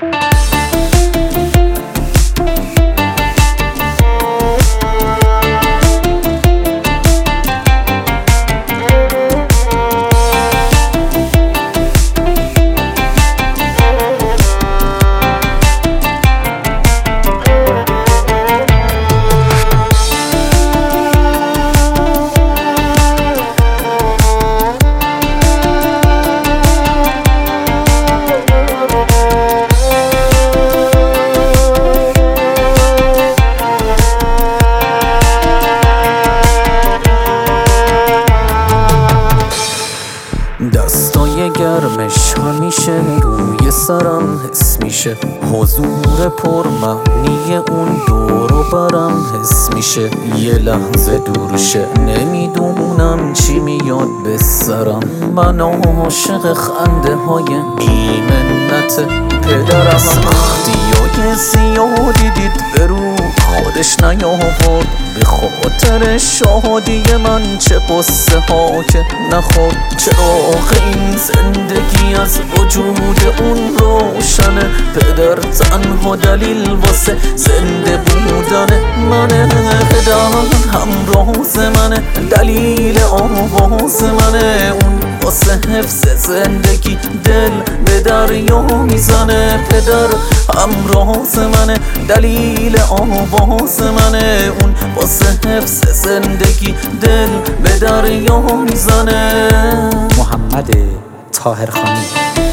دستای گرمش همیشه روی سرم حس میشه، حضور پرمعنی اون دور و برم حس میشه. یه لحظه دور شه نمیدونم چی میاد به سرم، من عاشق خنده های بی منت پدرم. سختیای زیادی دید به رو خودش نیاورد، به خاطر شادی من چه قصه ها که نخورد. چراغ این زندگی از وجود اون روشنه، پدر تنها دلیل واسه زنده بودن منه. پدر همراز منه، دلیل آواز منه، اون واسه حفظ زندگی دل به دریا میزنه. پدر همراز منه، دلیل آواز منه، اون واسه حفظ زندگی دل به دریا میزنه. محمد طاهرخانی.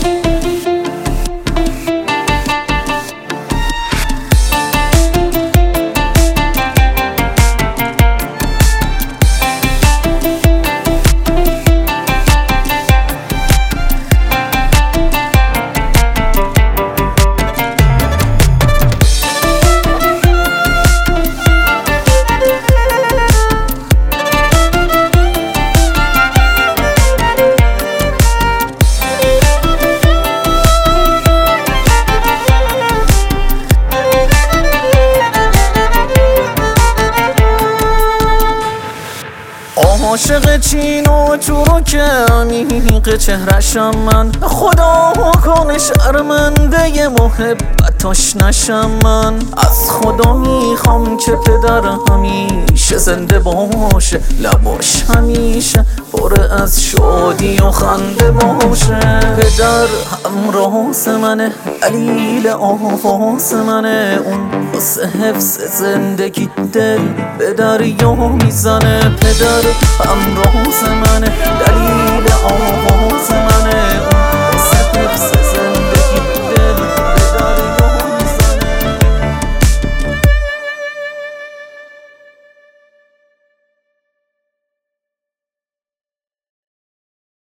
عاشق چین و چروک عمیق چهرشم من، خدا کنه شرمنده محبتاش نشم من. از خدا میخوام که پدر همیشه زنده باشه، لباش همیشه پر از شادی و خنده باشه. پدر همراز منه، دلیل آواز منه، اون واسه حفظ زندگی دل به دریا میزنه. پدر همراز منه، دلیل آواز منه، اون واسه حفظ